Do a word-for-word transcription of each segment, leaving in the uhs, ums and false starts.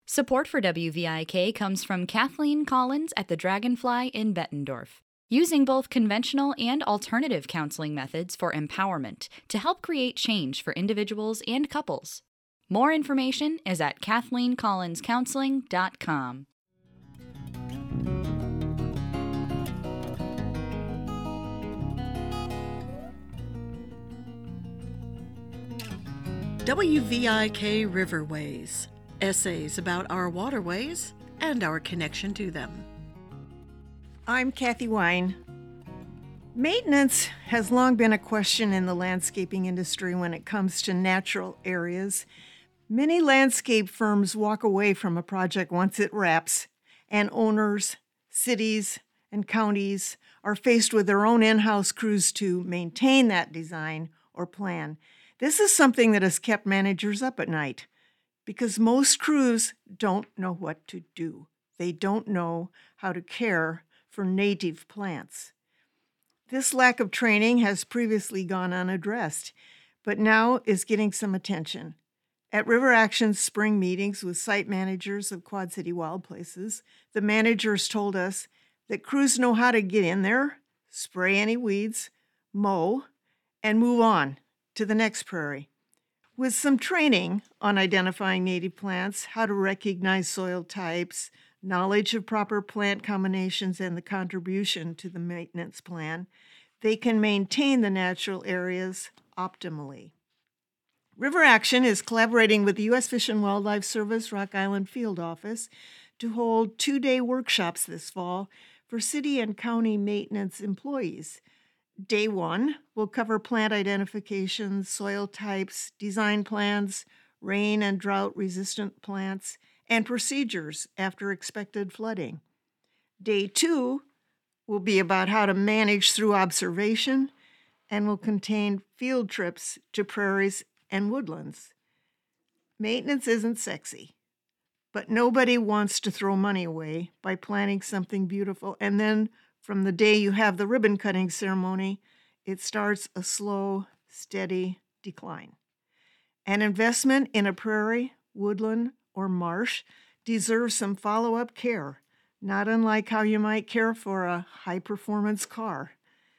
Support for W V I K comes from Kathleen Collins at the Dragonfly in Bettendorf, using both conventional and alternative counseling methods for empowerment to help create change for individuals and couples. More information is at kathleen collins counseling dot com. W V I K Riverways, essays about our waterways and our connection to them. I'm Kathy Wine. Maintenance has long been a question in the landscaping industry when it comes to natural areas. Many landscape firms walk away from a project once it wraps, and owners, cities, and counties are faced with their own in-house crews to maintain that design or plan. This is something that has kept managers up at night because most crews don't know what to do. They don't know how to care for native plants. This lack of training has previously gone unaddressed, but now is getting some attention. At River Action's spring meetings with site managers of Quad City Wild Places, the managers told us that crews know how to get in there, spray any weeds, mow, and move on to the next prairie. With some training on identifying native plants, how to recognize soil types, knowledge of proper plant combinations, and the contribution to the maintenance plan, they can maintain the natural areas optimally. River Action is collaborating with the U S Fish and Wildlife Service Rock Island Field Office to hold two-day workshops this fall for city and county maintenance employees. Day one will cover plant identification, soil types, design plans, rain and drought-resistant plants, and procedures after expected flooding. Day two will be about how to manage through observation and will contain field trips to prairies and woodlands. Maintenance isn't sexy, but nobody wants to throw money away by planting something beautiful and then from the day you have the ribbon cutting ceremony, it starts a slow, steady decline. An investment in a prairie, woodland, or marsh deserves some follow-up care, not unlike how you might care for a high-performance car.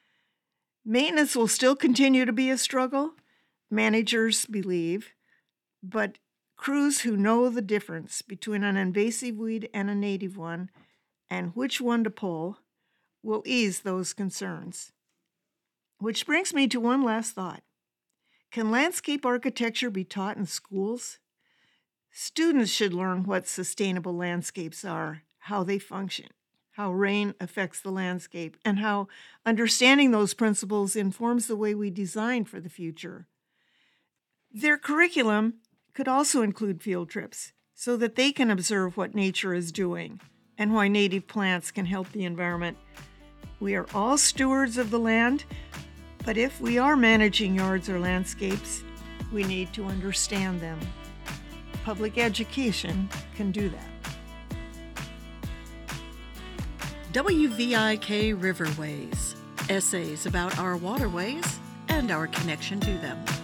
Maintenance will still continue to be a struggle, managers believe, but crews who know the difference between an invasive weed and a native one and which one to pull will ease those concerns. Which brings me to one last thought. Can landscape architecture be taught in schools? Students should learn what sustainable landscapes are, how they function, how rain affects the landscape, and how understanding those principles informs the way we design for the future. Their curriculum could also include field trips so that they can observe what nature is doing and why native plants can help the environment. We are all stewards of the land, but if we are managing yards or landscapes, we need to understand them. Public education can do that. W V I K Riverways, essays about our waterways and our connection to them.